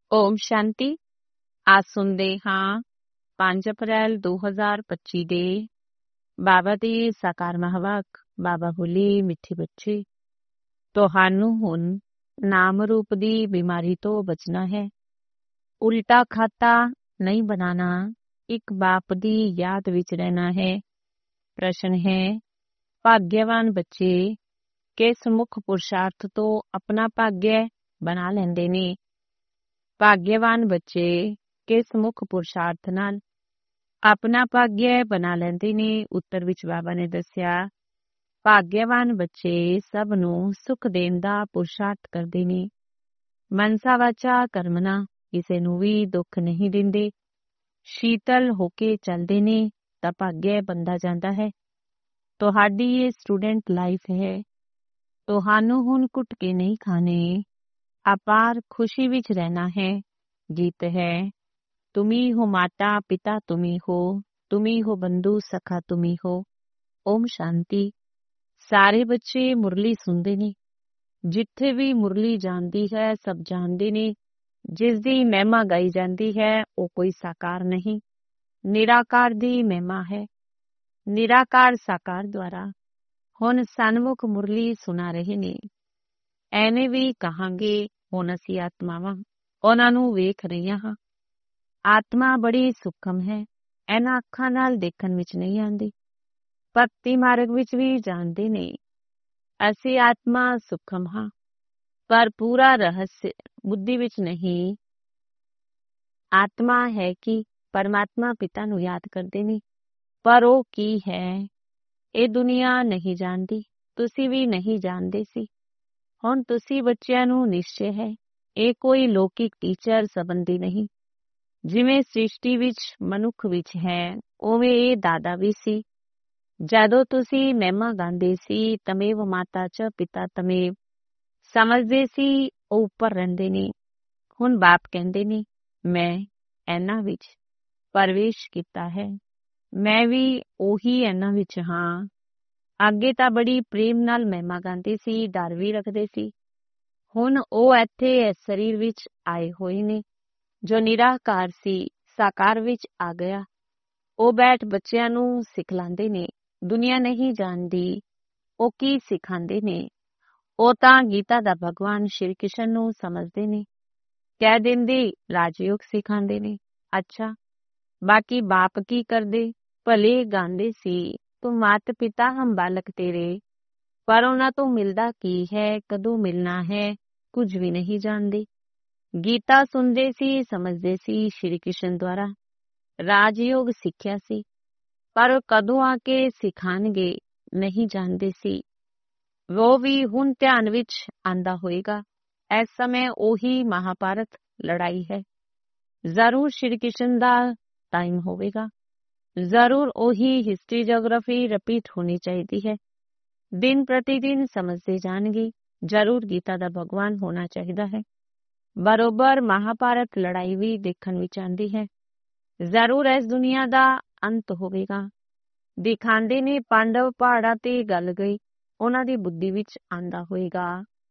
ਓਮ ਸ਼ਾਂਤੀ। ਅੱਜ ਸੁਣਦੇ ਹਾਂ 5 ਅਪ੍ਰੈਲ 2025 ਦੇ ਬਾਬਾ ਦੀ ਸਾਕਾਰ ਮਹਾਵਾਕ। ਬਾਬਾ ਬੋਲੇ, ਮਿੱਠੇ ਬੱਚੇ, ਤੁਹਾਨੂੰ ਹੁਣ ਨਾਮ ਰੂਪ ਦੀ ਬਿਮਾਰੀ ਤੋਂ ਬਚਣਾ ਹੈ। ਉਲਟਾ ਖਾਤਾ ਨਹੀਂ ਬਣਾਣਾ, ਇੱਕ ਬਾਪ ਦੀ ਯਾਦ ਵਿੱਚ ਰਹਿਣਾ ਹੈ। ਪ੍ਰਸ਼ਨ ਹੈ, ਭਾਗਯਵਾਨ ਬੱਚੇ ਕਿਸ ਮੁੱਖ ਪੁਰਸ਼ਾਰਥ ਤੋਂ ਆਪਣਾ ਭਾਗਯ ਬਣਾ ਲੈਂਦੇ ਨੇ? ਭਾਗਯਵਾਨ ਬੱਚੇ ਕਿਸ ਮੁੱਖ ਪੁਰਸ਼ਾਰਥ ਨਾਲ ਆਪਣਾ ਭਾਗਯ ਬਣਾ ਲੈਂਦੇ ਨੇ? ਉੱਤਰ ਵਿੱਚ ਬਾਬਾ ਨੇ ਦੱਸਿਆ, ਭਾਗਯਵਾਨ ਬੱਚੇ ਸਭ ਨੂੰ ਸੁਖ ਦੇਣ ਦਾ ਪੁਰਸ਼ਾਰਥ ਕਰਦੇ ਨੇ। ਮਨਸਾ ਵਾਚਾ ਕਰਮਨਾ, ਕਿਸੇ ਨੂੰ ਵੀ ਦੁੱਖ ਨਹੀਂ ਦਿੰਦੇ। ਸ਼ੀਤਲ ਹੋ ਕੇ ਚੱਲਦੇ ਨੇ ਤਾਂ ਭਾਗਯ ਬਣਦਾ ਜਾਂਦਾ ਹੈ। ਤੁਹਾਡੀ ਇਹ ਸਟੂਡੈਂਟ ਲਾਈਫ ਹੈ। ਤੁਹਾਨੂੰ ਹੁਣ ਘੁੱਟ ਕੇ ਨਹੀਂ ਖਾਣੇ, ਅਪਾਰ ਖੁਸ਼ੀ ਵਿੱਚ ਰਹਿਣਾ ਹੈ। ਗੀਤ ਹੈ, ਤੁਮੀ ਹੋ ਮਾਤਾ ਪਿਤਾ, ਤੁਮੀ ਹੋ ਬੰਧੂ ਸਖਾ, ਤੁਮੀ ਹੋ। ਓਮ ਸ਼ਾਂਤੀ। ਸਾਰੇ ਬੱਚੇ ਮੁਰਲੀ ਸੁਣਦੇ ਨੇ। ਜਿੱਥੇ ਵੀ ਮੁਰਲੀ ਜਾਂਦੀ ਹੈ ਸਭ ਜਾਣਦੇ ਨੇ, ਜਿਸ ਦੀ ਮਹਿਮਾ ਗਾਈ ਜਾਂਦੀ ਹੈ ਉਹ ਕੋਈ ਸਾਕਾਰ ਨਹੀਂ, ਨਿਰਾਕਾਰ ਦੀ ਮਹਿਮਾ ਹੈ। ਨਿਰਾਕਾਰ ਸਾਕਾਰ ਦੁਆਰਾ ਹੁਣ ਸਨਮੁਖ ਮੁਰਲੀ ਸੁਣਾ ਰਹੇ ਨੇ। ਐਵੇਂ ਵੀ ਕਹਾਂਗੇ, ਹੁਣ ਅਸੀਂ ਆਤਮਾਵਾਂ ਉਹਨਾਂ ਨੂੰ ਵੇਖ ਰਹੀਆਂ ਹਾਂ। ਆਤਮਾ ਬੜੀ ਸੂਖਮ ਹੈ, ਇਹਨਾਂ ਅੱਖਾਂ ਨਾਲ ਦੇਖਣ ਵਿੱਚ ਨਹੀਂ ਆਉਂਦੀ। ਭਗਤੀ ਮਾਰਗ ਵਿੱਚ ਵੀ ਜਾਣਦੇ ਨੇ ਅਸੀਂ ਆਤਮਾ ਸੂਖਮ ਹਾਂ, ਪਰ ਪੂਰਾ ਰਹੱਸ ਬੁੱਧੀ ਵਿੱਚ ਨਹੀਂ। ਆਤਮਾ ਹੈ ਕਿ ਪਰਮਾਤਮਾ ਪਿਤਾ ਨੂੰ ਯਾਦ ਕਰਦੇ ਨੇ, ਪਰ ਉਹ ਕੀ ਹੈ ਇਹ ਦੁਨੀਆ ਨਹੀਂ ਜਾਣਦੀ, ਤੁਸੀਂ ਵੀ ਨਹੀਂ ਜਾਣਦੇ ਸੀ। ਹੁਣ ਤੁਸੀਂ ਬੱਚਿਆਂ ਨੂੰ ਨਿਸ਼ਚੈ ਹੈ, ਇਹ ਕੋਈ ਲੌਕਿਕ ਟੀਚਰ ਸੰਬੰਧੀ ਨਹੀਂ। ਜਿਵੇਂ ਸ੍ਰਿਸ਼ਟੀ ਵਿੱਚ ਮਨੁੱਖ ਵਿੱਚ ਹੈ, ਉਵੇਂ ਇਹ ਦਾਦਾ ਵੀ ਸੀ। ਜਦੋਂ ਤੁਸੀਂ ਮਹਿਮਾ ਗਾਉਂਦੇ ਸੀ, ਤਮੇਵ ਮਾਤਾ ਚ ਪਿਤਾ ਤਮੇਵ, ਸਮਝਦੇ ਸੀ ਉਹ ਉੱਪਰ ਰਹਿੰਦੇ ਨੇ। ਹੁਣ ਬਾਪ ਕਹਿੰਦੇ ਨੇ, ਮੈਂ ਇਹਨਾਂ ਵਿੱਚ ਪ੍ਰਵੇਸ਼ ਕੀਤਾ ਹੈ, ਮੈਂ ਵੀ ਉਹੀ ਇਹਨਾਂ ਵਿੱਚ ਹਾਂ। ਅੱਗੇ ਤਾਂ ਬੜੀ ਪ੍ਰੇਮ ਨਾਲ ਮਹਿਮਾ ਗਾਉਂਦੇ ਸੀ, ਡਰ ਵੀ ਰੱਖਦੇ ਸੀ। ਹੁਣ ਉਹ ਇੱਥੇ ਇਸ ਸਰੀਰ ਵਿੱਚ ਆਏ ਹੋਏ ਨੇ, ਜੋ ਨਿਰਾਕਾਰ ਸੀ ਸਾਕਾਰ ਵਿੱਚ ਆ ਗਿਆ। ਉਹ ਬੈਠ ਬੱਚਿਆਂ ਨੂੰ ਸਿਖਲਾਉਂਦੇ ਨੇ। ਦੁਨੀਆ ਨਹੀਂ ਜਾਣਦੀ ਉਹ ਕੀ ਸਿਖਾਉਂਦੇ ਨੇ। ਉਹ ਤਾਂ ਗੀਤਾ ਦਾ ਭਗਵਾਨ ਸ਼੍ਰੀ ਕ੍ਰਿਸ਼ਨ ਨੂੰ ਸਮਝਦੇ ਨੇ। ਕਹਿ ਦਿੰਦੇ ਰਾਜਯੋਗ ਸਿਖਾਉਂਦੇ ਨੇ। ਅੱਛਾ, ਬਾਕੀ ਬਾਪ ਕੀ ਕਰਦੇ? ਭਲੇ ਗਾਉਂਦੇ ਸੀ, ਤੂੰ ਮਾਤ ਪਿਤਾ ਹਮ ਬਾਲਕ ਤੇਰੇ, ਪਰ ਉਹਨਾਂ ਤੋਂ ਮਿਲਦਾ ਕੀ ਹੈ, ਕਦੋਂ ਮਿਲਣਾ ਹੈ, ਕੁਝ ਵੀ ਨਹੀਂ ਜਾਣਦੇ। ਗੀਤਾ ਸੁਣਦੇ ਸੀ, ਸਮਝਦੇ ਸੀ ਸ਼੍ਰੀ ਕ੍ਰਿਸ਼ਨ ਦੁਆਰਾ ਰਾਜਯੋਗ ਸਿੱਖਿਆ ਸੀ, ਪਰ ਕਦੋਂ ਆ ਕੇ ਸਿਖਾਣਗੇ ਨਹੀਂ ਜਾਣਦੇ ਸੀ। ਉਹ ਵੀ ਹੁਣ ਧਿਆਨ ਵਿੱਚ ਆਂਦਾ ਹੋਏਗਾ। ਇਸ ਸਮੇਂ ਉਹੀ ਮਹਾਭਾਰਤ ਲੜਾਈ ਹੈ। ਜ਼ਰੂਰ ਸ਼੍ਰੀ ਕ੍ਰਿਸ਼ਨ ਦਾ ਟਾਈਮ ਹੋਵੇਗਾ। ਜ਼ਰੂਰ ਉਹੀ ਹਿਸਟਰੀ ਜੀਓਗ੍ਰਾਫੀ ਰਿਪੀਟ ਹੋਣੀ ਚਾਹੀਦੀ ਹੈ। ਦਿਨ ਪ੍ਰਤੀ ਦਿਨ ਸਮਝਦੇ ਜਾਣਗੇ। ਜ਼ਰੂਰ ਗੀਤਾ ਦਾ ਭਗਵਾਨ ਹੋਣਾ ਚਾਹੀਦਾ ਹੈ। ਬਰੋਬਰ ਮਹਾਭਾਰਤ ਲੜਾਈ ਵੀ ਦੇਖਣ ਵਿੱਚ ਆਉਂਦੀ ਹੈ। ਜ਼ਰੂਰ ਇਸ ਦੁਨੀਆ ਦਾ ਅੰਤ ਹੋਵੇਗਾ। ਦਿਖਾਉਂਦੇ ਨੇ ਪਾਂਡਵ ਪਹਾੜਾਂ ਤੇ ਗਲ ਗਏ, ਉਹਨਾਂ ਦੀ ਬੁੱਧੀ ਵਿੱਚ ਆਂਦਾ ਹੋਏਗਾ।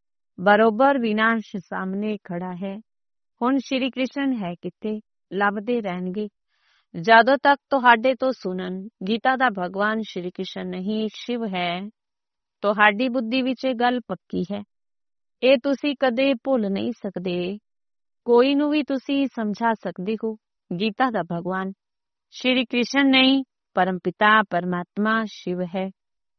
ਬਰੋਬਰ ਵਿਨਾਸ਼ ਸਾਹਮਣੇ ਖੜਾ ਹੈ। ਹੁਣ ਸ਼੍ਰੀ ਕ੍ਰਿਸ਼ਨ ਹੈ ਕਿੱਥੇ? ਲੱਭਦੇ ਰਹਿਣਗੇ। ਜਦੋਂ ਤੱਕ ਤੁਹਾਡੇ ਤੋਂ ਸੁਣਨ ਗੀਤਾ ਦਾ ਭਗਵਾਨ ਸ਼੍ਰੀ ਕ੍ਰਿਸ਼ਨ ਨਹੀਂ ਸ਼ਿਵ ਹੈ, ਤੁਹਾਡੀ ਬੁੱਧੀ ਵਿੱਚ ਇਹ ਗੱਲ ਪੱਕੀ ਹੈ। ਇਹ ਤੁਸੀਂ ਕਦੇ ਭੁੱਲ ਨਹੀਂ ਸਕਦੇ। ਕੋਈ ਨੂੰ ਵੀ ਤੁਸੀਂ ਸਮਝਾ ਸਕਦੇ ਹੋ। ਗੀਤਾ ਦਾ ਭਗਵਾਨ ਸ਼੍ਰੀ ਕ੍ਰਿਸ਼ਨ ਨਹੀਂ, ਪਰਮ ਪਿਤਾ ਪਰਮਾਤਮਾ ਸ਼ਿਵ ਹੈ।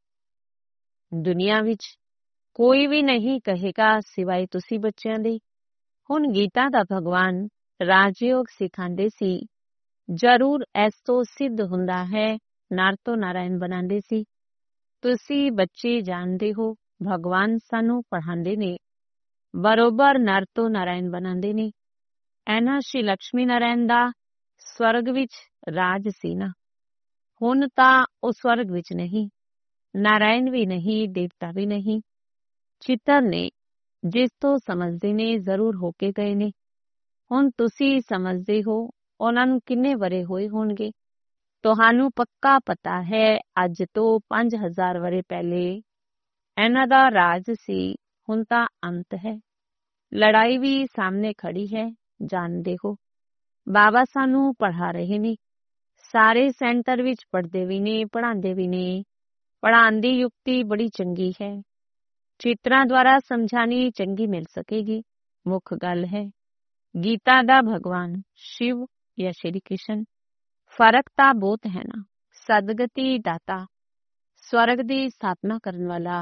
ਦੁਨੀਆ ਵਿੱਚ ਕੋਈ ਵੀ ਨਹੀਂ ਕਹੇਗਾ ਸਿਵਾਏ ਤੁਸੀਂ ਬੱਚਿਆਂ ਦੇ। ਹੁਣ ਗੀਤਾ ਦਾ ਭਗਵਾਨ ਰਾਜਯੋਗ ਸਿਖਾਉਂਦੇ ਸੀ। ਜ਼ਰੂਰ ਇਸ ਤੋਂ ਸਿੱਧ ਹੁੰਦਾ ਹੈ ਨਰ ਤੋਂ ਨਾਰਾਇਣ ਬਣਾਉਂਦੇ ਸੀ। ਤੁਸੀਂ ਬੱਚੇ ਜਾਣਦੇ ਹੋ, ਭਗਵਾਨ ਸਾਨੂੰ ਪੜ੍ਹਾਉਂਦੇ ਨੇ। ਬਰੋਬਰ ਨਰ ਤੋਂ ਨਾਰਾਇਣ ਬਣਾਉਂਦੇ ਨੇ। ਇਹਨਾਂ ਸ਼੍ਰੀ ਲਕਸ਼ਮੀ ਨਾਰਾਇਣ ਦਾ ਸਵਰਗ ਵਿੱਚ ਰਾਜ ਸੀ ਨਾ। ਹੁਣ ਤਾਂ ਉਹ ਸਵਰਗ ਵਿੱਚ ਨਹੀਂ, ਨਾਰਾਇਣ ਵੀ ਨਹੀਂ, ਦੇਵਤਾ ਵੀ ਨਹੀਂ, ਚਿੱਤਰ ਨੇ। ਜਿਸ ਤੋਂ ਸਮਝਦੇ ਨੇ ਜ਼ਰੂਰ ਹੋ ਕੇ ਗਏ ਨੇ। ਹੁਣ ਤੁਸੀਂ ਸਮਝਦੇ ਹੋ ਉਹਨਾਂ ਨੂੰ ਕਿੰਨੇ ਵਰੇ ਹੋਏ ਹੋਣਗੇ। ਤੁਹਾਨੂੰ ਪੱਕਾ ਪਤਾ ਹੈ ਅੱਜ ਤੋਂ 5000 ਵਰੇ ਪਹਿਲੇ ਇਹਨਾਂ ਦਾ ਰਾਜ ਸੀ। ਹੁਣ ਤਾਂ ਅੰਤ ਹੈ। ਲੜਾਈ ਵੀ ਸਾਹਮਣੇ ਖੜੀ ਹੈ। ਜਾਣਦੇ ਹੋ। ਬਾਬਾ ਸਾਨੂੰ ਪੜ੍ਹਾ ਰਹੇ ਨੇ। ਸਾਰੇ ਸੈਂਟਰ ਵਿੱਚ ਪੜ੍ਹਦੇ ਵੀ ਨੇ, ਪੜ੍ਹਾਉਂਦੇ ਵੀ ਨੇ। ਪੜ੍ਹਾਉਣ ਦੀ ਯੁਕਤੀ ਬੜੀ ਚੰਗੀ ਹੈ। ਚਿੱਤਰਾਂ ਦੁਆਰਾ ਸਮਝਾਣੀ ਚੰਗੀ ਮਿਲ ਸਕੇਗੀ। ਮੁੱਖ ਗੱਲ ਹੈ ਗੀਤਾ ਦਾ ਭਗਵਾਨ ਸ਼ਿਵ ਜਾਂ ਸ਼੍ਰੀ ਕ੍ਰਿਸ਼ਨ। ਫਰਕ ਤਾਂ ਬਹੁਤ ਹੈ ਨਾ। ਸਦਗਤੀ ਦਾਤਾ, ਸਵਰਗ ਦੀ ਸਥਾਪਨਾ ਕਰਨ ਵਾਲਾ,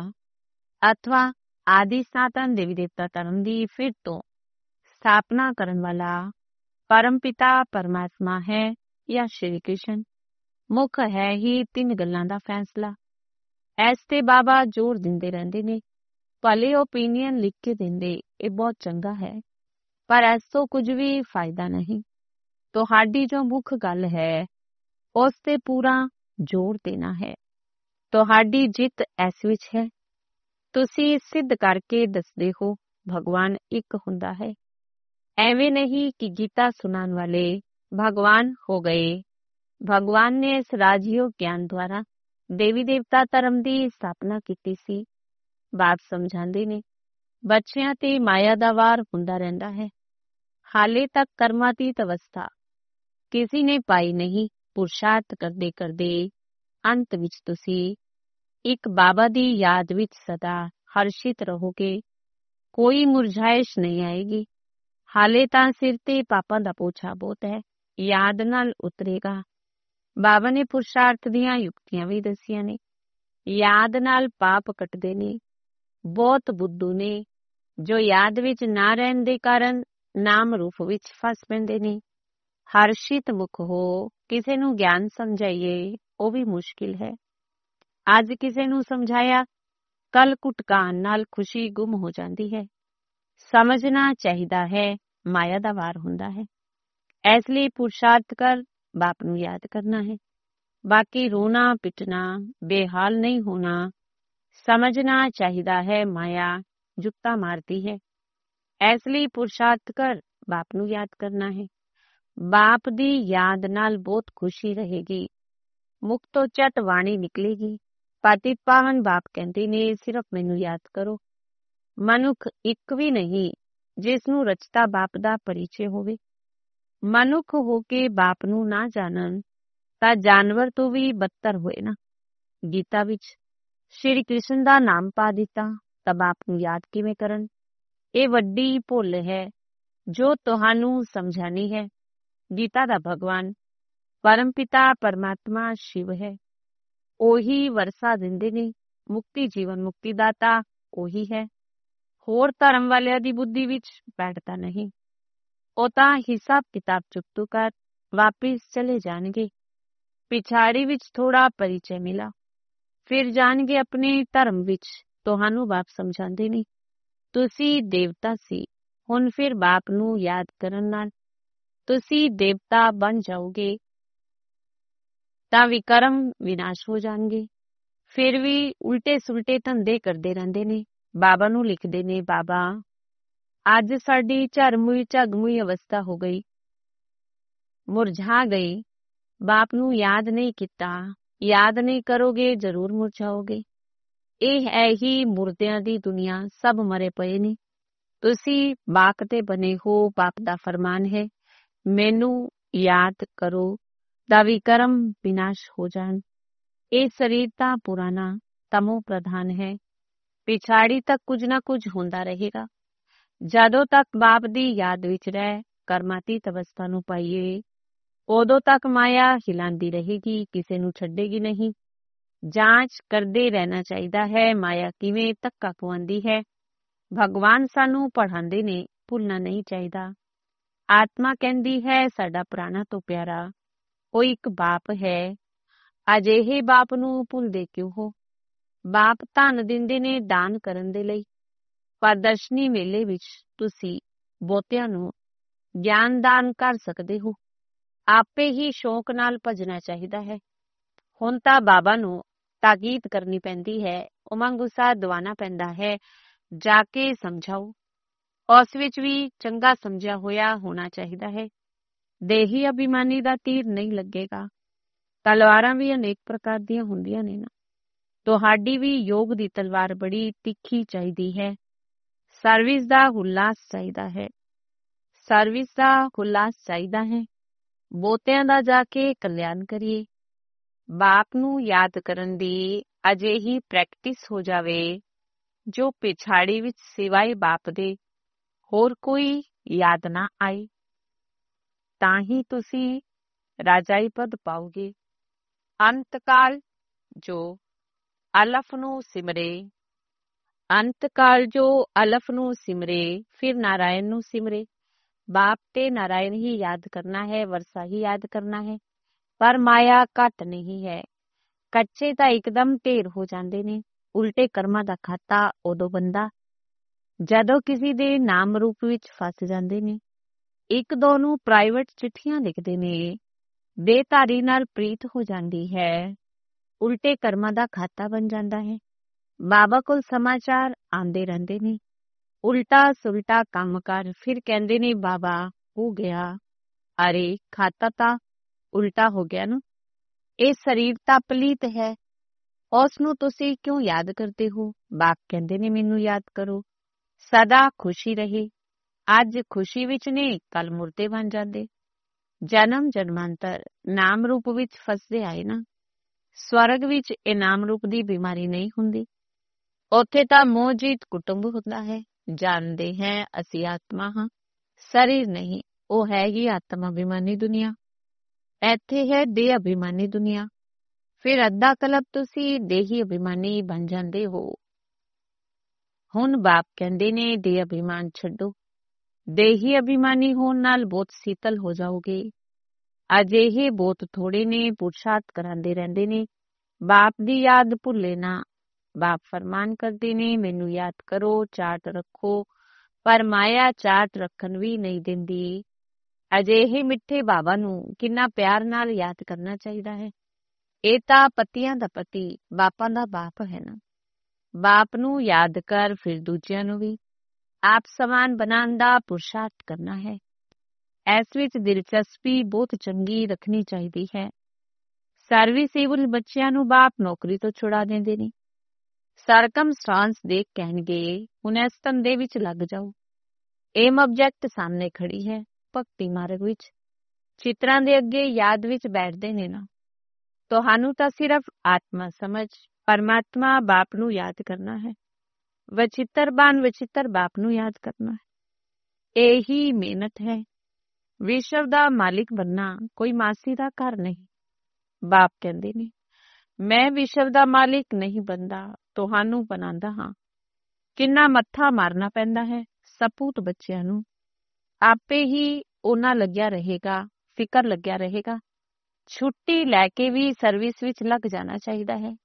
ਅਥਵਾ ਆਦਿ ਸਨਾਤਨ ਦੇਵੀ ਦੇਵਤਾ ਧਰਮ ਦੀ ਫਿਰ ਤੋਂ ਸਥਾਪਨਾ ਕਰਨ ਵਾਲਾ ਪਰਮ ਪਿਤਾ ਪਰਮਾਤਮਾ ਹੈ ਜਾਂ ਸ਼੍ਰੀ ਕ੍ਰਿਸ਼ਨ। ਮੁੱਖ ਹੈ ਹੀ ਤਿੰਨ ਗੱਲਾਂ ਦਾ ਫੈਸਲਾ। ਇਸ ਤੇ ਬਾਬਾ ਜ਼ੋਰ ਦਿੰਦੇ ਰਹਿੰਦੇ ਨੇ। ਭਲੇ ਓਪੀਨੀਅਨ ਲਿਖ ਕੇ ਦਿੰਦੇ, ਇਹ ਬਹੁਤ ਚੰਗਾ ਹੈ, ਪਰ ਇਸ ਤੋਂ ਕੁਝ ਵੀ ਫਾਇਦਾ ਨਹੀਂ। ਤੁਹਾਡੀ ਜੋ ਮੁੱਖ ਗੱਲ ਹੈ ਉਸ ਤੇ ਪੂਰਾ ਜ਼ੋਰ ਦੇਣਾ ਹੈ। ਤੁਹਾਡੀ ਜਿੱਤ ਇਸ ਵਿੱਚ ਹੈ। ਤੁਸੀਂ ਸਿੱਧ ਕਰਕੇ ਦੱਸਦੇ ਹੋ ਭਗਵਾਨ ਇੱਕ ਹੁੰਦਾ ਹੈ। ਐਵੇਂ ਨਹੀਂ ਕਿ ਗੀਤਾ ਸੁਣਾਉਣ ਵਾਲੇ ਭਗਵਾਨ ਹੋ ਗਏ। ਭਗਵਾਨ ਨੇ ਇਸ ਰਾਜਯੋਗ ਗਿਆਨ ਦੁਆਰਾ ਦੇਵੀ ਦੇਵਤਾ ਧਰਮ ਦੀ ਸਥਾਪਨਾ ਕੀਤੀ ਸੀ। ਬਾਪ ਸਮਝਾਉਂਦੇ ਨੇ ਬੱਚਿਆਂ ਤੇ ਮਾਇਆ ਦਾ ਵਾਰ ਹੁੰਦਾ ਰਹਿੰਦਾ ਹੈ। ਹਾਲੇ ਤੱਕ ਕਰਮਾਤੀਤ ਅਵਸਥਾ ਕਿਸੇ ਨੇ ਪਾਈ ਨਹੀਂ। ਪੁਰਸ਼ਾਰਥ ਕਰਦੇ ਕਰਦੇ ਅੰਤ ਵਿੱਚ ਤੁਸੀਂ ਇੱਕ ਬਾਬਾ ਦੀ ਯਾਦ ਵਿੱਚ ਸਦਾ ਹਰਸ਼ਿਤ ਰਹੋਗੇ। ਕੋਈ ਮੁਰਝਾਇਸ਼ ਨਹੀਂ ਆਏਗੀ। ਹਾਲੇ ਤਾਂ ਸਿਰ ਤੇ ਪਾਪਾਂ ਦਾ ਪੋਛਾ ਬਹੁਤ ਹੈ, ਯਾਦ ਨਾਲ ਉਤਰੇਗਾ। ਬਾਬਾ ਨੇ ਪੁਰਸ਼ਾਰਥ ਦੀਆਂ ਯੁਕਤੀਆਂ ਵੀ ਦੱਸੀਆਂ ਨੇ। ਯਾਦ ਨਾਲ ਪਾਪ ਕੱਟਦੇ ਨੇ। ਬਹੁਤ ਬੁੱਧੂ ਨੇ ਜੋ ਯਾਦ ਵਿੱਚ ਨਾ ਰਹਿਣ ਦੇ ਕਾਰਨ ਨਾਮ ਰੂਪ ਵਿੱਚ ਫਸ ਪੈਂਦੇ ਨੇ। ਹਰਸ਼ਿਤ ਮੁਖ ਹੋ। ਕਿਸੇ ਨੂੰ ਗਿਆਨ ਸਮਝਾਈਏ ਉਹ ਵੀ ਮੁਸ਼ਕਿਲ ਹੈ। ਅੱਜ ਕਿਸੇ ਨੂੰ ਸਮਝਾਇਆ, ਕੱਲ ਕੁਟਕਾਣ ਨਾਲ ਖੁਸ਼ੀ ਗੁੰਮ ਹੋ ਜਾਂਦੀ ਹੈ। ਸਮਝਣਾ ਚਾਹੀਦਾ ਹੈ ਮਾਇਆ ਦਾ ਵਾਰ ਹੁੰਦਾ ਹੈ। ਇਸ ਲਈ ਪੁਰਸ਼ਾਰਥ ਕਰ ਬਾਪ ਨੂੰ ਯਾਦ ਕਰਨਾ ਹੈ। ਬਾਕੀ ਰੋਣਾ ਪਿੱਟਣਾ, ਬੇਹਾਲ ਨਹੀਂ ਹੋਣਾ। ਸਮਝਣਾ ਚਾਹੀਦਾ ਹੈ ਮਾਇਆ ਜੁੱਤਾ ਮਾਰਦੀ ਹੈ। ਇਸ ਲਈ ਪੁਰਸ਼ਾਰਥ ਕਰ ਬਾਪ ਨੂੰ ਯਾਦ ਕਰਨਾ ਹੈ। ਬਾਪ ਦੀ ਯਾਦ ਨਾਲ ਬਹੁਤ ਖੁਸ਼ੀ ਰਹੇਗੀ। ਮੁਖ ਤੋਂ ਝਟ ਬਾਣੀ ਨਿਕਲੇਗੀ। ਪਤਿਤ ਪਾਵਨ ਬਾਪ ਕਹਿੰਦੇ ਨੇ ਸਿਰਫ ਮੈਨੂੰ ਯਾਦ ਕਰੋ। ਮਨੁੱਖ ਇੱਕ ਵੀ ਨਹੀਂ ਜਿਸ ਨੂੰ ਰਚਤਾ ਬਾਪ ਦਾ ਪਰਿਚੈ ਹੋਵੇ। ਮਨੁੱਖ ਹੋ ਕੇ ਬਾਪ ਨੂੰ ਨਾ ਜਾਣਨ ਤਾਂ ਜਾਨਵਰ ਤੋਂ ਵੀ ਬਦਤਰ ਹੋਏ ਨਾ। ਗੀਤਾ ਵਿੱਚ ਸ਼੍ਰੀ ਕ੍ਰਿਸ਼ਨ ਦਾ ਨਾਮ ਪਾ ਦਿੱਤਾ ਤਾਂ ਬਾਪ ਨੂੰ ਯਾਦ ਕਿਵੇਂ ਕਰਨ? ਇਹ ਵੱਡੀ ਭੁੱਲ ਹੈ ਜੋ ਤੁਹਾਨੂੰ ਸਮਝਾਣੀ ਹੈ। ਗੀਤਾ ਦਾ ਭਗਵਾਨ ਪਰਮ ਪਿਤਾ ਪਰਮਾਤਮਾ ਸ਼ਿਵ ਹੈ। ਉਹੀ ਵਰਸਾ ਦਿੰਦੇ ਨੇ। ਮੁਕਤੀ ਜੀਵਨ ਮੁਕਤੀ ਦਾਤਾ ਉਹੀ ਹੈ। ਹੋਰ ਧਰਮ ਵਾਲਿਆਂ ਦੀ ਬੁੱਧੀ ਵਿੱਚ ਬੈਠਦਾ ਨਹੀਂ। ਉਹ ਤਾਂ ਹਿਸਾਬ ਕਿਤਾਬ ਚੁੱਕਤੂ ਕਰ ਵਾਪਿਸ ਚਲੇ ਜਾਣਗੇ। ਪਿਛਾੜੀ ਵਿੱਚ ਥੋੜਾ ਪਰਿਚੈ ਮਿਲਾ, ਫਿਰ ਜਾਣਗੇ ਆਪਣੇ ਧਰਮ ਵਿੱਚ। ਤੁਹਾਨੂੰ ਬਾਪ ਸਮਝਾਉਂਦੇ ਨੇ ਤੁਸੀਂ ਦੇਵਤਾ ਸੀ, ਹੁਣ ਫਿਰ ਬਾਪ ਨੂੰ ਯਾਦ ਕਰਨ ਨਾਲ ਤੁਸੀਂ ਦੇਵਤਾ ਬਣ ਜਾਓਗੇ ਤਾਂ ਵਿਕਰਮ ਵਿਨਾਸ਼ ਹੋ ਜਾਣਗੇ। ਫਿਰ ਵੀ ਉਲਟੇ ਸੁਲਟੇ ਧੰਦੇ ਕਰਦੇ ਰਹਿੰਦੇ ਨੇ। ਬਾਬਾ ਨੂੰ ਲਿਖਦੇ ਨੇ, ਬਾਬਾ ਅੱਜ ਸਾਡੀ ਝਰਮੁਈ ਝਗਮੁਈ ਅਵਸਥਾ ਹੋ ਗਈ, ਮੁਰਝਾ ਗਈ। ਬਾਪ ਨੂੰ ਯਾਦ ਨਹੀਂ ਕੀਤਾ। ਯਾਦ ਨਹੀਂ ਕਰੋਗੇ ਜ਼ਰੂਰ ਮੁਰਝਾਓਗੇ। ਇਹ ਹੈ ਹੀ ਮੁਰਦਿਆਂ ਦੀ ਦੁਨੀਆ। ਸਭ ਮਰੇ ਪਏ ਨੇ। ਤੁਸੀਂ ਬਾਕ ਤੇ ਬਣੇ ਹੋ। ਬਾਪ ਦਾ ਫਰਮਾਨ ਹੈ ਮੈਨੂੰ ਯਾਦ ਕਰੋ ਦਾ ਵਿਕਰਮ ਵਿਨਾਸ਼ ਹੋ ਜਾਣ। ਇਹ ਸਰੀਰ ਤਾਂ ਪੁਰਾਣਾ ਤਮੋ ਪ੍ਰਧਾਨ ਹੈ। ਪਿਛਾੜੀ ਤੱਕ ਕੁਝ ਨਾ ਕੁਝ ਹੁੰਦਾ ਰਹੇਗਾ। ਜਦੋਂ ਤੱਕ ਬਾਪ ਦੀ ਯਾਦ ਵਿੱਚ ਰਹਿ ਕਰਮਾਤੀਤ ਅਵਸਥਾ ਨੂੰ ਪਾਈਏ ਉਦੋਂ ਤੱਕ ਮਾਇਆ ਹਿਲਾਂਦੀ ਰਹੇਗੀ, ਕਿਸੇ ਨੂੰ ਛੱਡੇਗੀ ਨਹੀਂ। ਜਾਂਚ ਕਰਦੇ ਰਹਿਣਾ ਚਾਹੀਦਾ ਹੈ ਮਾਇਆ ਕਿਵੇਂ ਧੱਕਾ ਖਵਾਉਂਦੀ ਹੈ। ਭਗਵਾਨ ਸਾਨੂੰ ਪੜ੍ਹਾਉਂਦੇ ਨੇ, ਭੁੱਲਣਾ ਨਹੀਂ ਚਾਹੀਦਾ। ਆਤਮਾ ਕਹਿੰਦੀ ਹੈ ਸਾਡਾ ਪ੍ਰਾਣਾ ਤੋਂ ਪਿਆਰਾ ਉਹ ਇੱਕ ਬਾਪ ਹੈ। ਅਜਿਹੇ ਬਾਪ ਨੂੰ ਭੁੱਲਦੇ ਕਿਉਂ ਹੋ? ਬਾਪ ਧਨ ਦਿੰਦੇ ਨੇ ਦਾਨ ਕਰਨ ਦੇ ਲਈ। ਪ੍ਰਦਰਸ਼ਨੀ ਮੇਲੇ ਵਿੱਚ ਤੁਸੀਂ ਬਹੁਤਿਆਂ ਨੂੰ ਗਿਆਨ ਦਾਨ ਕਰ ਸਕਦੇ ਹੋ। ਆਪੇ ਹੀ ਸ਼ੌਕ ਨਾਲ ਭਜਣਾ ਚਾਹੀਦਾ ਹੈ। ਹੁਣ ਤਾਂ ਬਾਬਾ ਨੂੰ ਤਾਕੀਦ ਕਰਨੀ ਪੈਂਦੀ ਹੈ, ਉਮੰਗ ਉਤਸ਼ਾਹ ਦਿਵਾਉਣਾ ਪੈਂਦਾ ਹੈ। ਜਾ ਕੇ ਸਮਝਾਓ। ਉਸ ਵਿੱਚ ਵੀ ਚੰਗਾ ਸਮਝਿਆ ਹੋਇਆ ਹੋਣਾ ਚਾਹੀਦਾ ਹੈ। ਦੇਹੀ ਅਭਿਮਾਨੀ ਦਾ ਤੀਰ ਨਹੀਂ ਲੱਗੇਗਾ। ਤਲਵਾਰਾਂ ਵੀ ਅਨੇਕ ਪ੍ਰਕਾਰ ਦੀਆਂ ਹੁੰਦੀਆਂ ਨੇ ਨਾ। ਤੁਹਾਡੀ ਵੀ ਯੋਗ ਦੀ ਤਲਵਾਰ ਬੜੀ ਤਿੱਖੀ ਚਾਹੀਦੀ ਹੈ। ਸਰਵਿਸ ਦਾ ਉਲਾਸ ਚਾਹੀਦਾ ਹੈ। ਸਰਵਿਸ ਦਾ ਉਲਾਸ ਚਾਹੀਦਾ ਹੈ। ਬਹੁਤਿਆਂ ਦਾ ਜਾ ਕੇ ਕਲਿਆਣ ਕਰੀਏ। ਬਾਪ ਨੂੰ ਯਾਦ ਕਰਨ ਦੀ ਅਜਿਹੀ ਪ੍ਰੈਕਟਿਸ ਹੋ ਜਾਵੇ ਜੋ ਪਿਛਾੜੀ ਵਿੱਚ ਸਿਵਾਏ ਬਾਪ ਦੇ ਹੋਰ ਕੋਈ ਯਾਦ ਨਾ ਆਏ। ਤਾਂ ਹੀ ਤੁਸੀਂ ਰਾਜਾਈ ਪਦ ਪਾਓਗੇ। ਅੰਤਕਾਲ ਜੋ ਅਲਫ ਨੂੰ ਸਿਮਰੇ, ਅੰਤਕਾਲ ਜੋ ਅਲਫ ਨੂੰ ਸਿਮਰੇ, ਫਿਰ ਨਾਰਾਇਣ ਨੂੰ ਸਿਮਰੇ। ਬਾਪ ਤੇ ਨਾਰਾਇਣ ਹੀ ਯਾਦ ਕਰਨਾ ਹੈ, ਵਰਸਾ ਹੀ ਯਾਦ ਕਰਨਾ ਹੈ। ਪਰ ਮਾਇਆ ਘੱਟ ਨਹੀਂ ਹੈ। ਕੱਚੇ ਤਾਂ ਇੱਕਦਮ ਢੇਰ ਹੋ ਜਾਂਦੇ ਨੇ। ਉਲਟੇ ਕਰਮਾਂ ਦਾ ਖਾਤਾ ਉਦੋਂ ਬੰਦਾ ਜਦੋਂ ਕਿਸੇ ਦੇ ਨਾਮ ਰੂਪ ਵਿੱਚ ਫਸ ਜਾਂਦੇ ਨੇ। ਇੱਕ ਦੋ ਨੂੰ ਪ੍ਰਾਈਵੇਟ ਚਿੱਠੀਆਂ ਲਿਖਦੇ ਨੇ। ਦੇਹਧਾਰੀ ਨਾਲ ਪ੍ਰੀਤ ਹੋ ਜਾਂਦੀ ਹੈ। ਉਲਟੇ ਕਰਮਾਂ ਦਾ ਖਾਤਾ ਬਣ ਜਾਂਦਾ ਹੈ। ਬਾਬਾ ਕੋਲ ਸਮਾਚਾਰ ਆਉਂਦੇ ਰਹਿੰਦੇ ਨੇ। ਉਲਟਾ ਸੁਲਟਾ ਕੰਮ ਕਰ, ਫਿਰ ਕਹਿੰਦੇ ਨੇ ਬਾਬਾ ਹੋ ਗਿਆ। ਅਰੇ ਖਾਤਾ ਤਾਂ ਉਲਟਾ ਹੋ ਗਿਆ ਨਾ। ਇਹ ਸਰੀਰ ਤਾਂ ਪਲੀਤ ਹੈ, ਉਸ ਨੂੰ ਤੁਸੀਂ ਕਿਉਂ ਯਾਦ ਕਰਦੇ ਹੋ? ਬਾਪ ਕਹਿੰਦੇ ਨੇ ਮੈਨੂੰ ਯਾਦ ਕਰੋ। ਸਦਾ ਖੁਸ਼ੀ ਰਹੇ। ਅੱਜ ਖੁਸ਼ੀ ਵਿੱਚ ਨੇ, ਕੱਲ ਮੁਰਦੇ ਬਣ ਜਾਂਦੇ। ਜਨਮ ਜਨਮਾਂਤਰ ਨਾਮ ਰੂਪ ਵਿੱਚ ਫਸਦੇ ਆਏ ਨਾ। ਸਵਰਗ ਵਿੱਚ ਇਹ ਨਾਮ ਰੂਪ ਦੀ ਬਿਮਾਰੀ ਨਹੀਂ ਹੁੰਦੀ। ਉੱਥੇ ਤਾਂ ਮੋਹਜੀਤ ਕੁਟੁੰਬ ਹੁੰਦਾ ਹੈ। ਜਾਣਦੇ ਹੈ ਅਸੀਂ ਆਤਮਾ ਹਾਂ, ਸਰੀਰ ਨਹੀਂ। ਉਹ ਹੈ ਹੀ ਆਤਮ ਅਭਿਮਾਨੀ ਦੁਨੀਆ। ਇੱਥੇ ਹੈ ਦੇਹ ਅਭਿਮਾਨੀ ਦੁਨੀਆ। ਫਿਰ ਅੱਧਾ ਕਲਪ ਤੁਸੀਂ ਦੇਹੀ ਅਭਿਮਾਨੀ ਬਣ ਜਾਂਦੇ ਹੋ। ਹੁਣ ਬਾਪ ਕਹਿੰਦੇ ਨੇ ਦੇਹ ਅਭਿਮਾਨ ਛੱਡੋ। ਦੇਹੀ ਅਭਿਮਾਨੀ ਹੋਣ ਨਾਲ ਬਹੁਤ ਸੀਤਲ ਹੋ ਜਾਓਗੇ। ਅਜਿਹੇ ਬਹੁਤ ਥੋੜੇ ਨੇ, ਪੁਰਸ਼ਾਰਥ ਕਰਾਂਦੇ ਰਹਿੰਦੇ ਨੇ। ਬਾਪ ਦੀ ਯਾਦ ਭੁੱਲੇ ਨਾ। ਬਾਪ ਫਰਮਾਨ ਕਰਦੇ ਨੇ ਮੈਨੂੰ ਯਾਦ ਕਰੋ, ਚਾਰਟ ਰੱਖੋ। ਪਰ ਮਾਇਆ ਚਾਰਟ ਰੱਖਣ ਵੀ ਨਹੀਂ ਦਿੰਦੀ। ਅਜਿਹੇ ਮਿੱਠੇ ਬਾਬਾ ਨੂੰ ਕਿੰਨਾ ਪਿਆਰ ਨਾਲ ਯਾਦ ਕਰਨਾ ਚਾਹੀਦਾ ਹੈ। ਇਹ ਤਾਂ ਪਤੀਆਂ ਦਾ ਪਤੀ, ਬਾਪਾਂ ਦਾ ਬਾਪ ਹੈ ਨਾ। ਬਾਪ ਨੂੰ ਯਾਦ ਕਰ, ਫਿਰ ਦੂਜਿਆਂ ਨੂੰ ਵੀ ਆਪ ਸਮਾਨ ਬਣਾਉਣ ਦਾ ਪੁਰਸ਼ਾਰਥ ਕਰਨਾ ਹੈ। ਇਸ ਵਿੱਚ ਦਿਲਚਸਪੀ ਬਹੁਤ ਚੰਗੀ ਰੱਖਣੀ ਚਾਹੀਦੀ ਹੈ। ਸਰਵਿਸੇਬਲ ਬੱਚਿਆਂ ਨੂੰ ਬਾਪ ਨੌਕਰੀ ਤੋਂ ਛੁਡਾ ਦਿੰਦੇ ਨੇ। ਸਰਕਮਸਟਾਂਸ ਦੇਖ ਕਹਿਣਗੇ ਹੁਣ ਇਸ ਧੰਦੇ ਵਿੱਚ ਲੱਗ ਜਾਓ। ਏਮ ਆਬਜੈਕਟ ਸਾਹਮਣੇ ਖੜੀ ਹੈ। ਭਗਤੀ ਮਾਰਗ ਵਿੱਚ ਚਿੱਤਰਾਂ ਦੇ ਅੱਗੇ ਯਾਦ ਵਿੱਚ ਬੈਠਦੇ ਨੇ ਨਾ। ਤੁਹਾਨੂੰ ਤਾਂ ਸਿਰਫ ਆਤਮਾ ਸਮਝ ਪਰਮਾਤਮਾ ਬਾਪ ਨੂੰ ਯਾਦ ਕਰਨਾ ਹੈ। ਵਚਿੱਤਰਬਾਨ ਵਚਿੱਤਰ ਬਾਪ ਨੂੰ ਯਾਦ ਕਰਨਾ ਹੈ। ਇਹੀ ਮਿਹਨਤ ਹੈ। ਵਿਸ਼ਵ ਦਾ ਮਾਲਿਕ ਬਣਨਾ ਕੋਈ ਮਾਸੀ ਦਾ ਘਰ ਨਹੀਂ। ਬਾਪ ਕਹਿੰਦੇ ਨੇ ਮੈਂ ਵਿਸ਼ਵ ਦਾ ਮਾਲਿਕ ਨਹੀਂ ਬਣਦਾ, ਤੁਹਾਨੂੰ ਬਣਾਉਂਦਾ ਹਾਂ। ਕਿੰਨਾ ਮੱਥਾ ਮਾਰਨਾ ਪੈਂਦਾ ਹੈ ਸਪੂਤ ਬੱਚਿਆਂ ਨੂੰ। ਆਪੇ ਹੀ ਉਹਨਾਂ ਲੱਗਿਆ ਰਹੇਗਾ, ਫਿਕਰ ਲੱਗਿਆ ਰਹੇਗਾ। ਛੁੱਟੀ ਲੈ ਕੇ ਵੀ ਸਰਵਿਸ ਵਿੱਚ ਲੱਗ ਜਾਣਾ ਚਾਹੀਦਾ ਹੈ।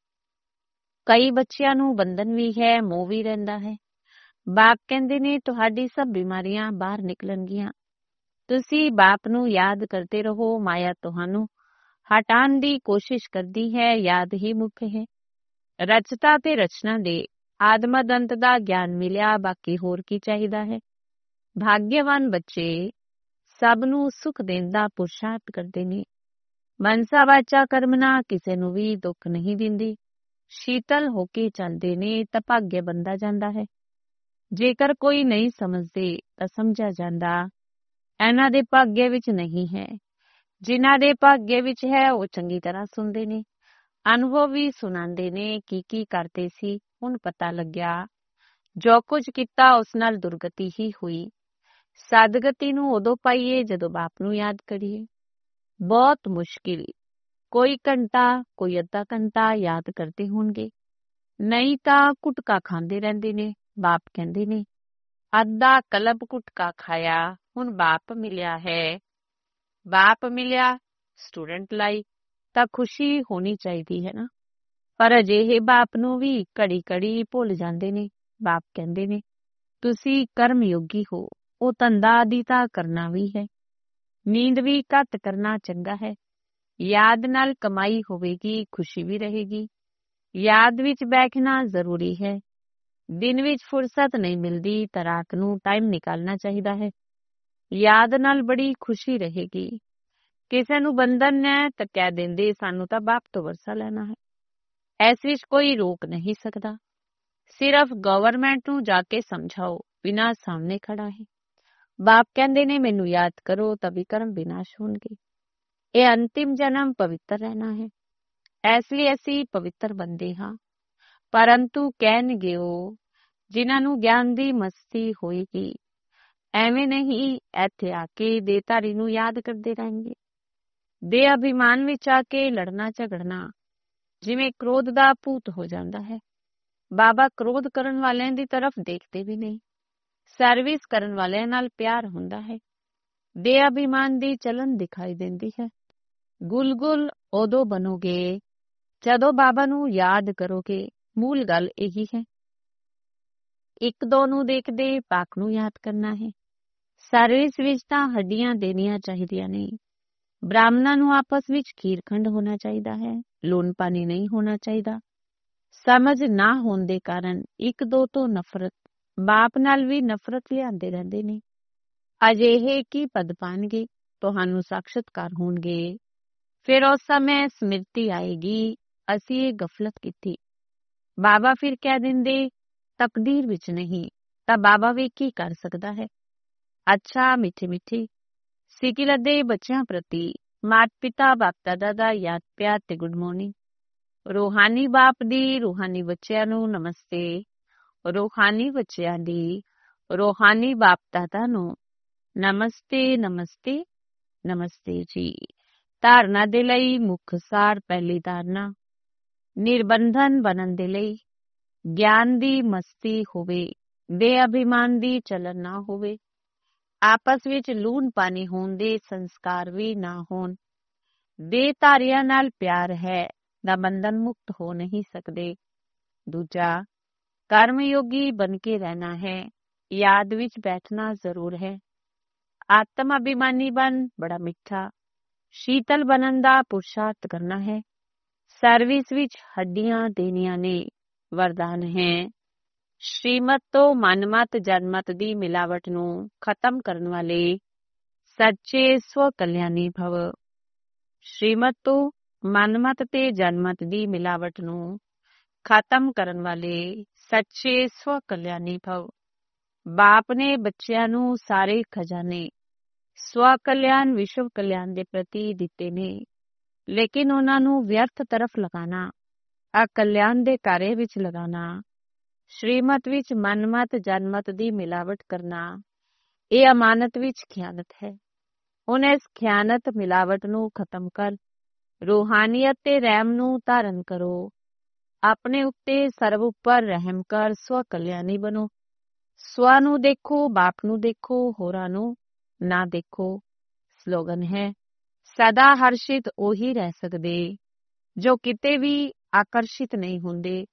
ਕਈ ਬੱਚਿਆਂ ਨੂੰ ਬੰਧਨ ਵੀ ਹੈ, ਮੋਹ ਵੀ ਰਹਿੰਦਾ ਹੈ। ਬਾਪ ਕਹਿੰਦੇ ਨੇ ਤੁਹਾਡੀ ਸਭ ਬਿਮਾਰੀਆਂ ਬਾਹਰ ਨਿਕਲਣਗੀਆਂ। ਤੁਸੀਂ ਬਾਪ ਨੂੰ ਯਾਦ ਕਰਦੇ ਰਹੋ। ਮਾਇਆ ਤੁਹਾਨੂੰ ਹਟਾਉਣ ਦੀ ਕੋਸ਼ਿਸ਼ ਕਰਦੀ ਹੈ। ਯਾਦ ਹੀ ਮੁੱਖ ਹੈ। ਰਚਤਾ ਤੇ ਰਚਨਾ ਦੇ ਆਦਮਦ ਅੰਤ ਦਾ ਗਿਆਨ ਮਿਲਿਆ, ਬਾਕੀ ਹੋਰ ਕੀ ਚਾਹੀਦਾ ਹੈ। ਭਾਗਯਵਾਨ ਬੱਚੇ ਸਭ ਨੂੰ ਸੁਖ ਦੇਣ ਦਾ ਪੁਰਸ਼ਾਰਥ ਕਰਦੇ ਨੇ। ਮਨਸਾ ਵਾਚਾ ਕਰਮਨਾ ਕਿਸੇ ਨੂੰ ਵੀ ਦੁੱਖ ਨਹੀਂ ਦਿੰਦੀ। ਸ਼ੀਤਲ ਹੋ ਕੇ ਚੱਲਦੇ ਨੇ ਤਾਂ ਭਾਗਯ ਬੰਦਾ ਜਾਂਦਾ ਹੈ। ਜੇਕਰ ਕੋਈ ਨਹੀਂ ਸਮਝਦੇ ਤਾਂ ਸਮਝਿਆ ਜਾਂਦਾ ਇਹਨਾਂ ਦੇ ਭਾਗਯ ਵਿੱਚ ਨਹੀਂ ਹੈ। ਜਿਨ੍ਹਾਂ ਦੇ ਭਾਗਯ ਵਿੱਚ ਹੈ ਉਹ ਚੰਗੀ ਤਰ੍ਹਾਂ ਸੁਣਦੇ ਨੇ। ਅਨੁਭਵ ਵੀ ਸੁਣਾਉਂਦੇ ਨੇ ਕੀ ਕਰਦੇ ਸੀ, ਹੁਣ ਪਤਾ ਲੱਗਿਆ। ਜੋ ਕੁਝ ਕੀਤਾ ਉਸ ਨਾਲ ਦੁਰਗਤੀ ਹੀ ਹੋਈ। ਸਦਗਤੀ ਨੂੰ ਉਦੋਂ ਪਾਈਏ ਜਦੋਂ ਬਾਪ ਨੂੰ ਯਾਦ ਕਰੀਏ। ਬਹੁਤ ਮੁਸ਼ਕਿਲ, ਕੋਈ ਘੰਟਾ ਕੋਈ ਅੱਧਾ ਘੰਟਾ ਯਾਦ ਕਰਦੇ ਹੋਣਗੇ, ਨਹੀਂ ਤਾਂ ਗੁਟਕਾ ਖਾਂਦੇ ਰਹਿੰਦੇ ਨੇ। ਬਾਪ ਕਹਿੰਦੇ ਨੇ ਅੱਧਾ ਕਲਬ ਗੁਟਕਾ ਖਾਇਆ, ਹੁਣ ਬਾਪ ਮਿਲਿਆ ਹੈ। ਬਾਪ ਮਿਲਿਆ ਸਟੂਡੈਂਟ ਲਾਈ ਤਾਂ ਖੁਸ਼ੀ ਹੋਣੀ ਚਾਹੀਦੀ ਹੈ ਨਾ। ਪਰ ਅਜਿਹੇ ਬਾਪ ਨੂੰ ਵੀ ਘੜੀ ਘੜੀ ਭੁੱਲ ਜਾਂਦੇ ਨੇ। ਬਾਪ ਕਹਿੰਦੇ ਨੇ ਤੁਸੀਂ ਕਰਮ ਯੋਗੀ ਹੋ। ਉਹ ਧੰਦਾ ਆਦਿ ਤਾਂ ਕਰਨਾ ਵੀ ਹੈ। ਨੀਂਦ ਵੀ ਘੱਟ ਕਰਨਾ ਚੰਗਾ ਹੈ। ਯਾਦ ਨਾਲ ਕਮਾਈ ਹੋਵੇਗੀ, ਖੁਸ਼ੀ ਵੀ ਰਹੇਗੀ। ਯਾਦ ਵਿੱਚ ਬੈਠਣਾ ਜ਼ਰੂਰੀ ਹੈ। ਦਿਨ ਵਿੱਚ ਫੁਰਸਤ ਨਹੀਂ ਮਿਲਦੀ ਤਾਂ ਰਾਤ ਨੂੰ ਟਾਈਮ ਨਿਕਾਲਣਾ ਚਾਹੀਦਾ ਹੈ। ਯਾਦ ਨਾਲ ਬੜੀ ਖੁਸ਼ੀ ਰਹੇਗੀ। ਕਿਸੇ ਨੂੰ ਬੰਧਨ ਹੈ ਤਾਂ ਕਹਿ ਦਿੰਦੇ ਸਾਨੂੰ ਤਾਂ ਬਾਪ ਤੋਂ ਵਰਸਾ ਲੈਣਾ ਹੈ। ਇਸ ਵਿੱਚ ਕੋਈ ਰੋਕ ਨਹੀਂ ਸਕਦਾ। ਸਿਰਫ ਗਵਰਨਮੈਂਟ ਨੂੰ ਜਾ ਕੇ ਸਮਝਾਓ, ਬਿਨਾਂ ਸਾਹਮਣੇ ਖੜਾ ਹੈ। ਬਾਪ ਕਹਿੰਦੇ ਨੇ ਮੈਨੂੰ ਯਾਦ ਕਰੋ ਤਾਂ ਵਿਕਰਮ ਵਿਨਾਸ਼ ਹੋਣਗੇ। ਇਹ ਅੰਤਿਮ ਜਨਮ ਪਵਿੱਤਰ ਰਹਿਣਾ ਹੈ, ਇਸ ਲਈ ਅਸੀਂ ਪਵਿੱਤਰ ਬੰਦੇ ਹਾਂ। ਪਰੰਤੂ ਕਹਿਣਗੇ ਉਹ ਜਿਨ੍ਹਾਂ ਨੂੰ ਗਿਆਨ ਦੀ ਮਸਤੀ ਹੋਏਗੀ, ਐਵੇਂ ਨਹੀਂ ਇੱਥੇ ਆ ਕੇ ਦੇਹਧਾਰੀ ਨੂੰ ਯਾਦ ਕਰਦੇ ਰਹਿਣਗੇ। ਦੇ ਅਭਿਮਾਨ ਵਿੱਚ ਆ ਕੇ ਲੜਨਾ ਝਗੜਨਾ ਜਿਵੇਂ ਕ੍ਰੋਧ ਦਾ ਭੂਤ ਹੋ ਜਾਂਦਾ ਹੈ। ਬਾਬਾ ਕ੍ਰੋਧ ਕਰਨ ਵਾਲਿਆਂ ਦੀ ਤਰਫ ਦੇਖਦੇ ਵੀ ਨਹੀਂ, ਸਰਵਿਸ ਕਰਨ ਵਾਲਿਆਂ ਨਾਲ ਪਿਆਰ ਹੁੰਦਾ ਹੈ। ਦੇ ਅਭਿਮਾਨ ਦੀ ਚਲਨ ਦਿਖਾਈ ਦਿੰਦੀ ਹੈ। ਗੁਲਗੁਲ ਉਦੋਂ ਬਣੋਗੇ ਜਦੋਂ ਬਾਬਾ ਨੂੰ ਯਾਦ ਕਰੋਗੇ। ਮੂਲ ਗੱਲ ਇਹੀ ਹੈ। ਇੱਕ ਦੋ ਨੂੰ ਦੇਖਦੇ ਪਾਕ ਨੂੰ ਯਾਦ ਕਰਨਾ ਹੈ। ਸਰਵਿਸ ਵਿੱਚ ਤਾਂ ਹੱਡੀਆਂ ਦੇਣੀਆਂ ਚਾਹੀਦੀਆਂ ਨੇ। ਬ੍ਰਾਹਮਣਾਂ ਨੂੰ ਆਪਸ ਵਿੱਚ ਖੀਰਖੰਡ ਹੋਣਾ ਚਾਹੀਦਾ ਹੈ, ਲੂਣ ਪਾਣੀ ਨਹੀਂ ਹੋਣਾ ਚਾਹੀਦਾ। ਸਮਝ ਨਾ ਹੋਣ ਦੇ ਕਾਰਨ ਇੱਕ ਦੋ ਤੋਂ ਨਫ਼ਰਤ, ਬਾਪ ਨਾਲ ਵੀ ਨਫ਼ਰਤ ਲਿਆਂਦੇ ਰਹਿੰਦੇ ਨੇ। ਅਜਿਹੇ ਕੀ ਪਦ ਪਾਣਗੇ, ਤੁਹਾਨੂੰ ਸਾਖਸ਼ਾਤਕਾਰ ਹੋਣਗੇ। ਫਿਰ ਉਸ ਸਮੇਂ ਸਮਿਰਤੀ ਆਏਗੀ, ਅਸੀਂ ਇਹ ਗਫਲਤ ਕੀਤੀ। ਬਾਬਾ ਫਿਰ ਕਹਿ ਦਿੰਦੇ ਤਕਦੀਰ ਵਿੱਚ ਨਹੀਂ, ਤਾਂ ਬਾਬਾ ਵੀ ਕੀ ਕਰ ਸਕਦਾ ਹੈ। ਅੱਛਾ ਮਿੱਠੀ ਮਿੱਠੀ ਸਿੱਕਿਲ ਦੇ ਬੱਚਿਆਂ ਪ੍ਰਤੀ ਮਾਤਾ ਪਿਤਾ ਬਾਪ ਦਾਦਾ ਦਾ ਯਾਦ ਪਿਆਰ ਤੇ ਗੁੱਡ ਮਾਰਨਿੰਗ। ਰੂਹਾਨੀ ਬਾਪ ਦੀ ਰੂਹਾਨੀ ਬੱਚਿਆਂ ਨੂੰ ਨਮਸਤੇ। ਰੂਹਾਨੀ ਬੱਚਿਆਂ ਦੀ ਰੂਹਾਨੀ ਬਾਪ ਦਾਦਾ ਨੂੰ ਨਮਸਤੇ ਨਮਸਤੇ ਨਮਸਤੇ ਜੀ। ਧਾਰਨਾ ਦੇ ਲਈ ਮੁੱਖ ਸਾਰ। ਪਹਿਲੀ ਧਾਰਨਾ, ਨਿਰਬੰਧਨ ਬਣਨ ਦੇ ਲਈ ਗਿਆਨ ਦੀ ਮਸਤੀ ਹੋਵੇ, ਬੇਅਭਿਮਾਨ ਦੀ ਚਲਨ ਨਾ ਹੋਵੇ, ਆਪਸ ਵਿੱਚ ਲੂਣ ਪਾਣੀ ਹੋਣ ਦੇ ਸੰਸਕਾਰ ਵੀ ਨਾ ਹੋਣ। ਦੇਹਧਾਰੀਆਂ ਨਾਲ ਪਿਆਰ ਹੈ ਦਾ ਬੰਧਨ ਮੁਕਤ ਹੋ ਨਹੀਂ ਸਕਦੇ। ਦੂਜਾ, ਕਰਮ ਯੋਗੀ ਬਣ ਕੇ ਰਹਿਣਾ ਹੈ, ਯਾਦ ਵਿੱਚ ਬੈਠਣਾ ਜ਼ਰੂਰ ਹੈ। ਆਤਮ ਅਭਿਮਾਨੀ ਬਣ ਬੜਾ ਮਿੱਠਾ ਸ਼ੀਤਲ ਬਣਨ ਦਾ ਪੁਰਸ਼ਾਰਥ ਕਰਨਾ ਹੈ। ਸਰਵਿਸ ਵਿੱਚ ਹੱਡੀਆਂ ਦੇਣੀਆਂ ਨੇ, ਵਰਦਾਨ ਹੈ। ਸ਼੍ਰੀਮਤ ਤੋਂ ਮਨਮਤ ਜਨਮਤ ਦੀ ਮਿਲਾਵਟ ਨੂੰ ਖਤਮ ਕਰਨ ਵਾਲੇ ਸੱਚੇ ਸਵ ਕਲਿਆਣੀ ਭਵ। ਸ਼੍ਰੀਮਤ ਤੋਂ ਮਨਮਤ ਤੇ ਜਨਮਤ ਦੀ ਮਿਲਾਵਟ ਨੂੰ ਖਤਮ ਕਰਨ ਵਾਲੇ ਸੱਚੇ ਸਵ ਕਲਿਆਣੀ ਭਵ। ਬਾਪ ਨੇ ਬੱਚਿਆਂ ਨੂੰ ਸਾਰੇ ਖਜ਼ਾਨੇ ਸਵ ਕਲਿਆਣ ਵਿਸ਼ਵ ਕਲਿਆਣ ਦੇ ਪ੍ਰਤੀ ਦਿੱਤੇ ਨੇ, ਲੇਕਿਨ ਉਹਨਾਂ ਨੂੰ ਵਿਅਰਥ ਤਰਫ ਲਗਾਣਾ, ਅਕਲਿਆਣ ਦੇ ਕਾਰਜ ਵਿੱਚ ਲਗਾਣਾ, ਸ਼੍ਰੀਮਤ ਵਿੱਚ ਮਨਮਤ ਜਨਮਤ ਦੀ ਮਿਲਾਵਟ ਕਰਨਾ, ਇਹ ਅਮਾਨਤ ਵਿੱਚ ਖਿਆਨਤ ਹੈ। ਹੁਣ ਇਸ ਖਿਆਨਤ ਮਿਲਾਵਟ ਨੂੰ ਖਤਮ ਕਰ ਰੂਹਾਨੀਅਤ ਤੇ ਰਹਿਮ ਨੂੰ ਧਾਰਨ ਕਰੋ। ਆਪਣੇ ਉੱਤੇ ਸਰਵ ਉੱਪਰ ਰਹਿਮ ਕਰ ਸਵ ਕਲਿਆਣੀ ਬਣੋ। ਸਵ ਨੂੰ ਦੇਖੋ, ਬਾਪ ਨੂੰ ਦੇਖੋ, ਹੋਰਾਂ ਨੂੰ ਨਾ ਦੇਖੋ। ਸਲੋਗਨ ਹੈ, ਸਦਾ ਹਰਸ਼ਿਤ ਉਹੀ ਰਹਿ ਸਕਦੇ ਜੋ ਕਿਤੇ ਵੀ ਆਕਰਸ਼ਿਤ ਨਹੀਂ ਹੁੰਦੇ।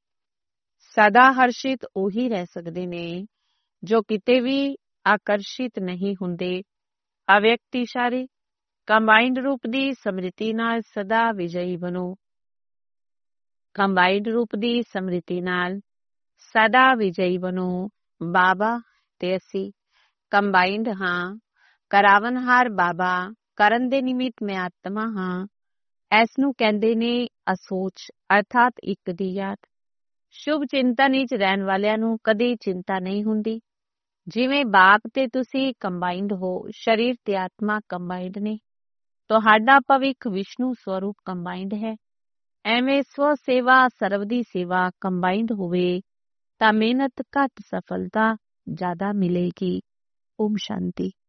ਸਦਾ ਹਰਸ਼ਿਤ ਉਹੀ ਰਹਿ ਸਕਦੇ ਨੇ ਜੋ ਕਿਤੇ ਵੀ ਆਕਰਸ਼ਿਤ ਨਹੀਂ ਹੁੰਦੇ। ਅਵਿਅਕਤ ਇਸ਼ਾਰੇ ਕੰਬਾਈਨਡ ਰੂਪ ਦੀ ਸਮ੍ਰਿਤੀ ਨਾਲ ਸਦਾ ਵਿਜয়ੀ ਬਣੋ। ਕੰਬਾਈਨਡ ਰੂਪ ਦੀ ਸਮ੍ਰਿਤੀ ਨਾਲ ਸਦਾ ਵਿਜয়ੀ ਬਣੋ। ਬਾਬਾ ਤੇ ਅਸੀਂ ਕੰਬਾਈਨਡ ਹਾਂ। ਕਰਾਵਨਹਾਰ ਬਾਬਾ, ਕਰਨ ਦੇ ਨਿਮਿਤ ਮੈਂ ਆਤਮਾ ਹਾਂ। ਇਸ ਨੂੰ ਕਹਿੰਦੇ ਨੇ ਅਸੋਚ, ਅਰਥਾਤ ਇੱਕ ਦੀ ਯਾਦ। ਸ਼ੁਭ ਚਿੰਤਨ ਵਿੱਚ ਰਹਿਣ ਵਾਲਿਆਂ ਨੂੰ ਕਦੇ ਚਿੰਤਾ ਨਹੀਂ ਹੁੰਦੀ। ਜਿਵੇਂ ਬਾਪ ਤੇ ਤੁਸੀਂ ਕੰਬਾਈਨਡ ਹੋ, ਸਰੀਰ ਤੇ ਆਤਮਾ ਕੰਬਾਈਨਡ ਨੇ। ਤੁਹਾਡਾ ਭਵਿੱਖ ਵਿਸ਼ਨੂੰ ਸਵਰੂਪ ਕੰਬਾਈਨਡ ਹੈ। ਐਵੇਂ ਸਵ ਸੇਵਾ ਸਰਬ ਦੀ ਸੇਵਾ ਕੰਬਾਈਨਡ ਹੋਵੇ ਤਾਂ ਮਿਹਨਤ ਘੱਟ, ਸਫਲਤਾ ਜ਼ਿਆਦਾ ਮਿਲੇਗੀ। ਓਮ ਸ਼ਾਂਤੀ।